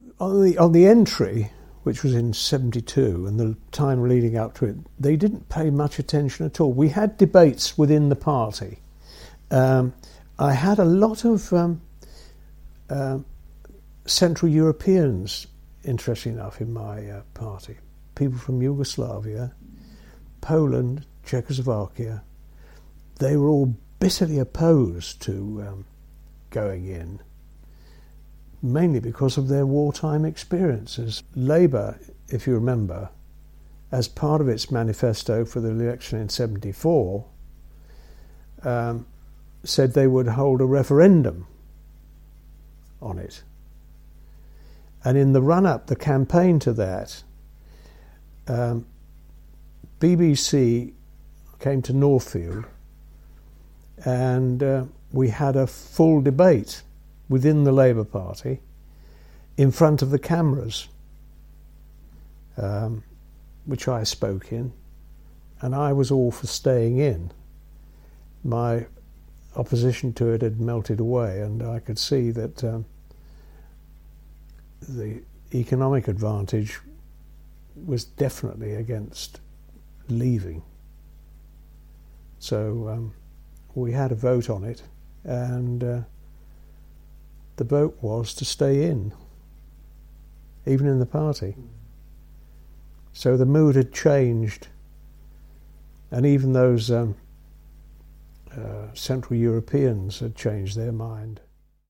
on the entry, which was in 72, and the time leading up to it, they didn't pay much attention at all. We had debates within the party. I had a lot of Central Europeans, interesting enough, in my party. People from Yugoslavia, Poland, Czechoslovakia. They were all bitterly opposed to going in, mainly because of their wartime experiences. Labour, if you remember, as part of its manifesto for the election in 74, said they would hold a referendum on it. And in the run-up, the campaign to that, BBC came to Northfield, and we had a full debate within the Labour Party in front of the cameras, which I spoke in, and I was all for staying in. My opposition to it had melted away, and I could see that the economic advantage was definitely against leaving. So we had a vote on it, and the vote was to stay in, even in the party. So the mood had changed, and even those Central Europeans had changed their mind.